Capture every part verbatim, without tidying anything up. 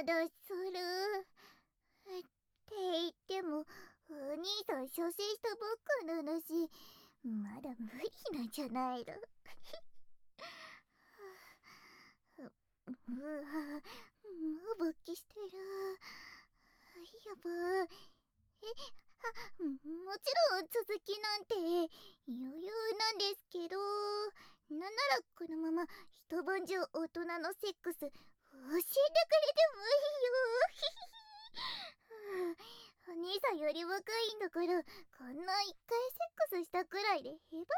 だする。って言っても、お兄さん初心したばっかなのし、まだ無理なんじゃないの。うわ、もう勃起してる。やば。え、あ、もちろん続きなんて余裕なんですけど、なんならこのまま一晩中大人のセックス教えてくれてもいいよ。お兄さんより若いんだから、こんな一回セックスしたくらいでへばってないもん。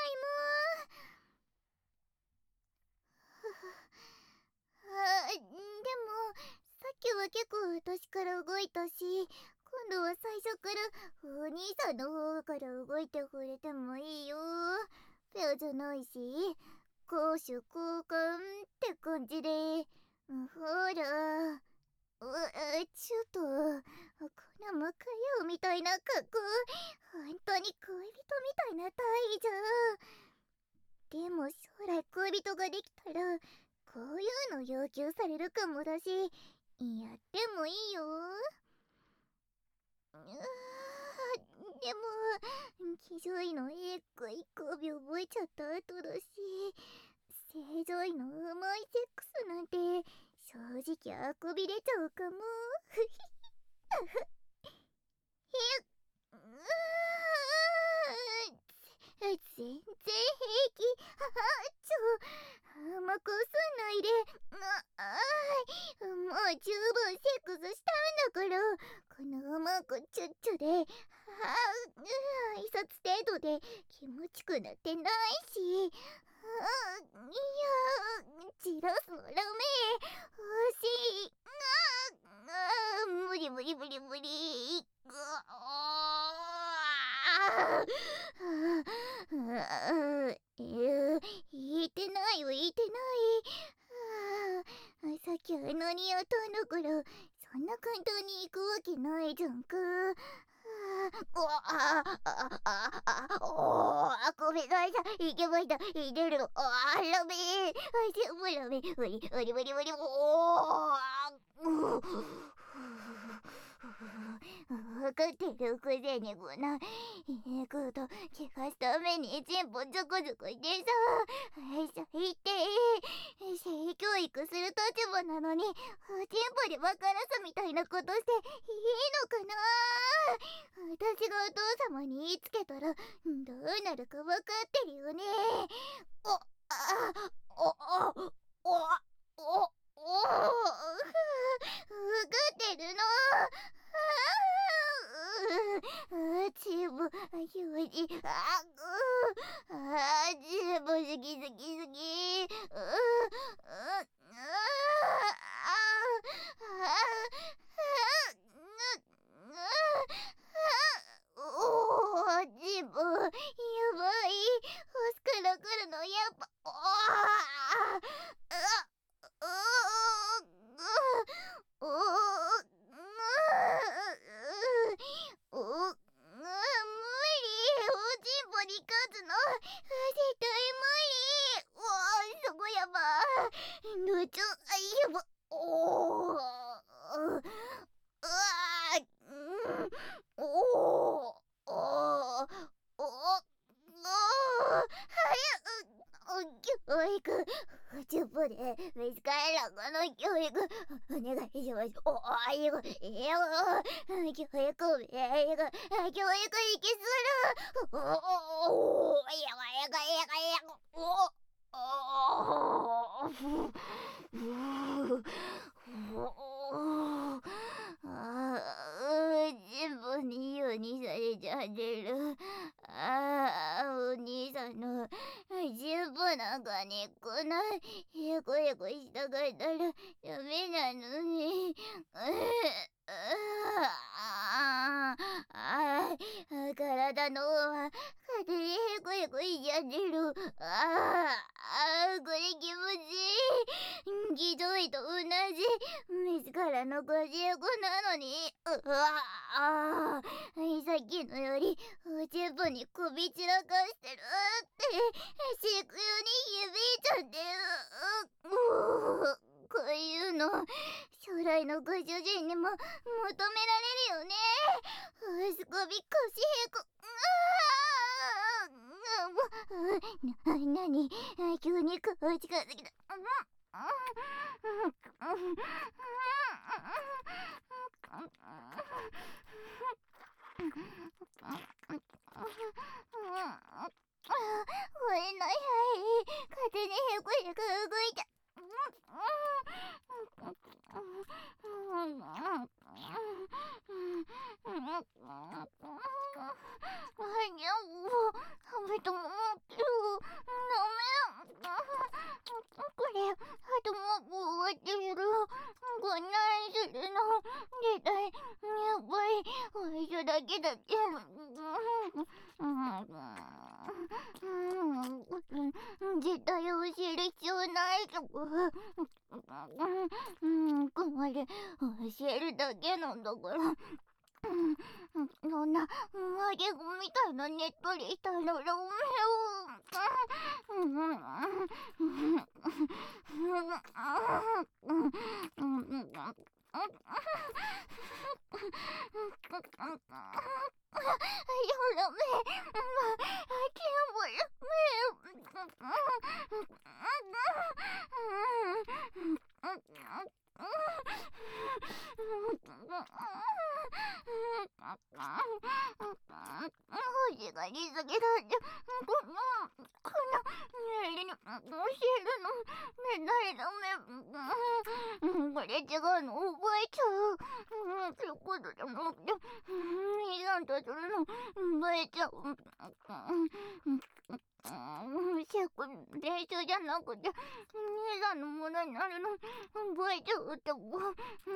あ、でもさっきは結構私から動いたし、今度は最初からお兄さんの方から動いてくれてもいいよ。ペアじゃないし、攻守交換って感じで。ほら、う、ちょっとこの向かい合うみたいな格好、本当に恋人みたいな態度。でも将来恋人ができたらこういうの要求されるかもだし、やってもいいよ。うーでも騎乗位の英語一個秒覚えちゃった後だし、正常位のうまいセックスなんて正直あくびれちゃうかも。へっ、うー全然平気。ははちょ、甘くすんないで。ああー、もう十分セックスしたんだから、この甘くチュッチュで、はあ、挨拶程度で気持ちくなってないし、あ、いや、チラスのラメ欲しい。ああ、無理無理無理無理。うわああ、えー、言えてないよ言えてない。あ、さっきあんなにやったんだから、そんな簡単に行くわけないじゃんか。ああ、ああ、あ、おー、ごめんなさい。いけました。いけるの。あー、ラメー。全部ラメ。無理、無理、無理、無理。おー。分かってるくせにこんな、ええこと聞かすためにチンポちょこちょこいてさ、最低。性教育する立場なのに、チンポで分からすみたいなことしていいのかな。私がお父様に言いつけたらどうなるか分かってるよね。お、あ、お、お、お、お、お、分かってるの。ああ、チーム、あ、ひょうじ、あ、うー、あ、チーム、好き好き好き、うー、うー、ああ、おー、チーム、やばい、ホスから来るの、やっぱ、おー、あ、うー、うー、おー、お、無理、おちんぽに勝つの絶対無理。うわー、そこやばー、ぬちょ、あ、やば、おー、うわー、うん、おー、おー、おー、おー、教育、チュッポで見つからこの教育お願いします。おあいごいや教育教育教育いけする。おおおやばいやばいやばいやばいおおふふおああ全部にようにされちゃってる。ああお兄さんの全部なんかねこんなへこへこしたかったらダメなのに。ああ体の方は勝手にへこへこしちゃってる。ああこれ気持ちいい。ひどいと同じ自らのごじゅうごなのに。うわあさっきのより全部に首散らかしてるって飼育用に響いちゃってる。ううこういうの将来のご主人にも求められるよね。すこびこしへこ。な、なに急にこう近づきた。追えない。勝手にへこへこ動いた。食べたもけどダメだ。これあともう終わってる。こんなんするの絶対やばい。最初だけだって。絶対教える必要ないとこ。ここまで教えるだけなんだから。そんなマゲゴみたいなねっとりしたのダメよ。星がりすぎだって。このこのねえに教えるのねないダメ。これ違うの覚えちゃう。そういうことじゃなくて兄さんとするの覚えちゃう。シェフ練習じゃなくて兄さんのものになるの覚えちゃうって思う。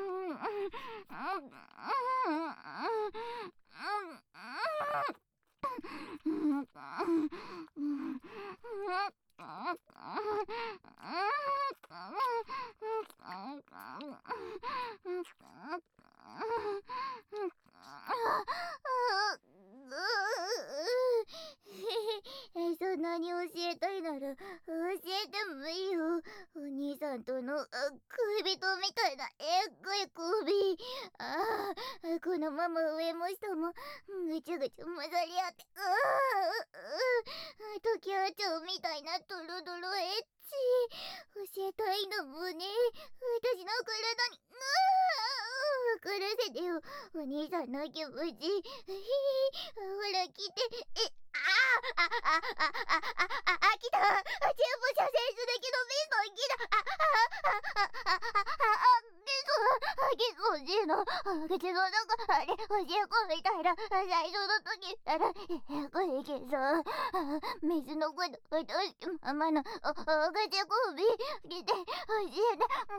そんなに教えたいなら教えてもいいよ。お兄さんとの恋人みたいなえっごい首。ああ、このまま上も下もぐちゃぐちゃ混ざり合って、ああ、時矢町みたいなドロドロエッチ。教えたいのもね、私の体にああ分からせてよ。お兄さんの気持ち。ほら来て。えああああああああ来た。全部射精するけどミソン来た。ああああああミソンミソンしの口の中あれおしっこみたいな最初の時あらこれいけそう。水のこと愛しきままのおお口こび来て教えて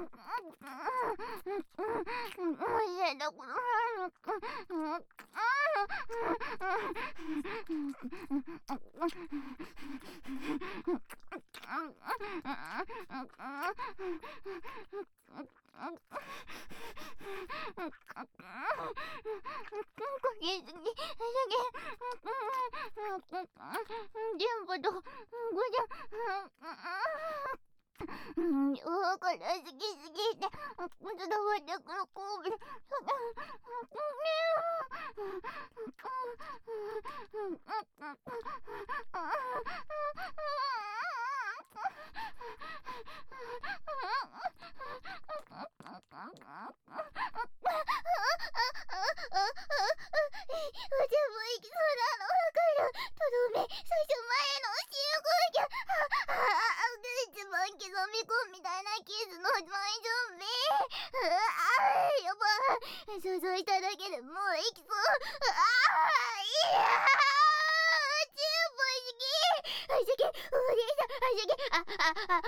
教えてくれ。全部とごじゃから好きすぎて伝わってくる神戸。想像しただけでもういきそう。ああいや全部好き。あしけお兄さんあしけあああ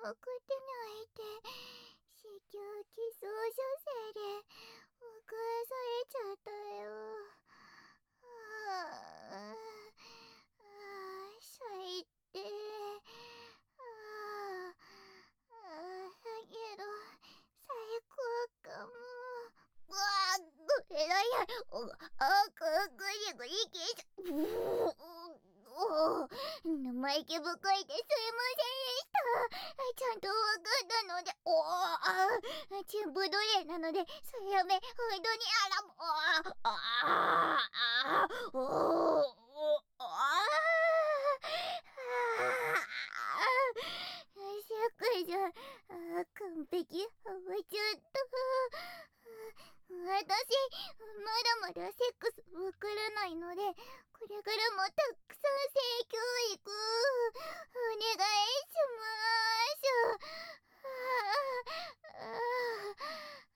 送ってないって子宮寄贈書生で誤解されちゃったよ。ああ、最低。ああ、だけど最高かも。うわあ、ごめんなさい。おあくぐりぐりけしょ。おお、生意気深いですいませんでした。ちゃんとわかったので、おお、あ全部奴隷なので、そやめ、本当にあらも、ああ、おお、おああ、セクじゃ、あ完璧、はまっちゃった。私、まだまだセックスわからないので、これからもたくさん性教育、お願いします。ああああ